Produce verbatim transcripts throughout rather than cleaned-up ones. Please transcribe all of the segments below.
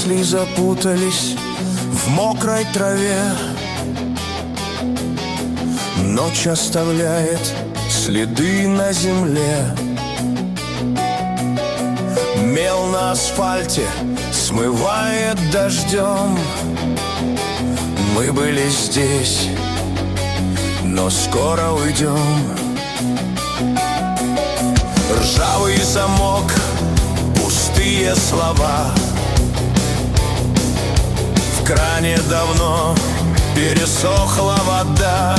мысли запутались в мокрой траве. Ночь оставляет следы на земле. Мел на асфальте смывает дождем. Мы были здесь, но скоро уйдем. Ржавый замок, пустые слова. В кране давно пересохла вода.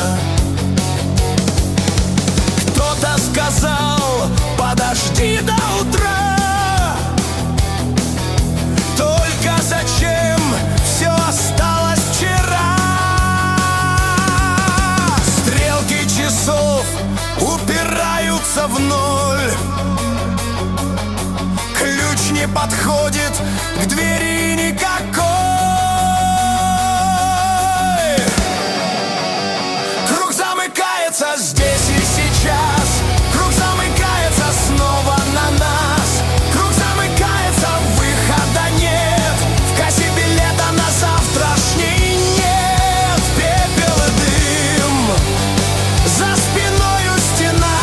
Кто-то сказал: подожди до утра. Только зачем все осталось вчера? Стрелки часов упираются в ноль. Ключ не подходит к двери никакой. Круг замыкается здесь и сейчас. Круг замыкается снова на нас. Круг замыкается, выхода нет. В кассе билета на завтрашний нет. Пепел и дым, за спиною стена.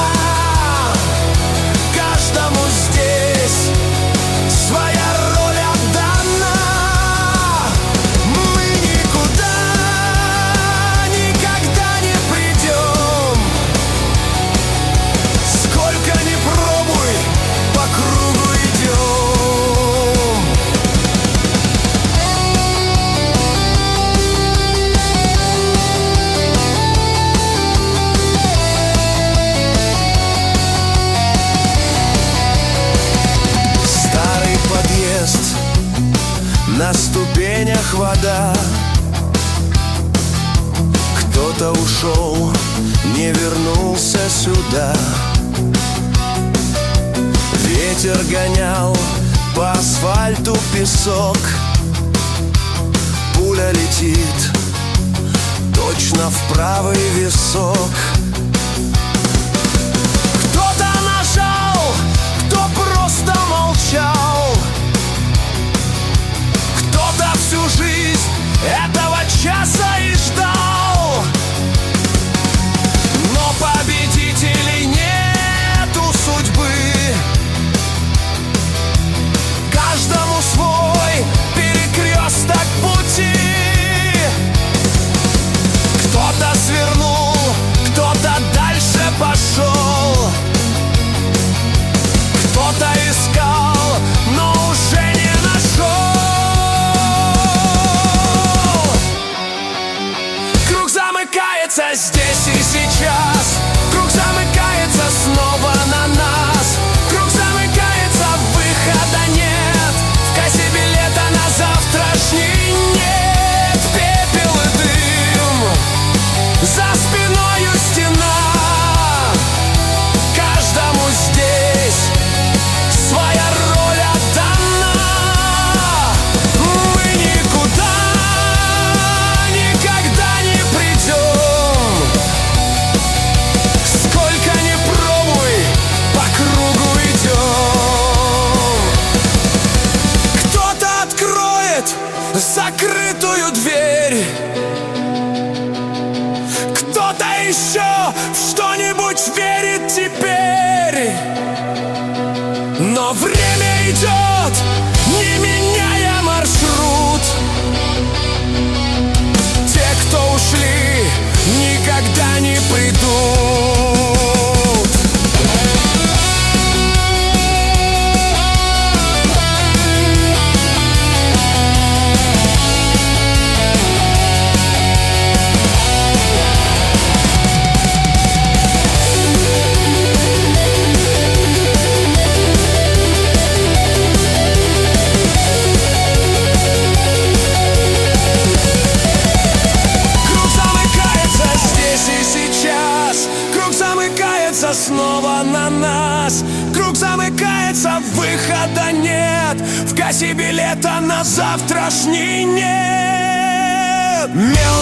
Каждому здесь своя роль отдана. Мы никуда никогда не придем. Сколько ни пробуй, по кругу идем. Старый подъезд, на ступенях вода. Кто-то ушел, не вернулся сюда. Ветер гонял по асфальту песок. Пуля летит точно в правый висок. Кто-то нажал, кто просто молчал. Кто-то всю жизнь этого часа и ждал. Но победителей нету судьбы. Каждому свой перекресток пути. Кто-то свернул, кто-то дальше пошел. Кто-то искал, но уже не нашел. Круг замыкается здесь и сейчас. Круг замыкается снова на нас. Круг замыкается, выхода нет. В кассе билета на завтрашний нет. Пепел и дым, за спиною стена. Каждому здесь своя роль отдана. Мы никуда никогда не придем. Сколько ни пробуй, по кругу идем. Кто-то откроет закрытую дверь. Кто-то еще в что-нибудь верит теперь. Но время идет, не меняя маршрут. Те, кто ушли, никогда не придут. Снова на нас. Круг замыкается, выхода нет. В кассе билета на завтрашний нет. Мел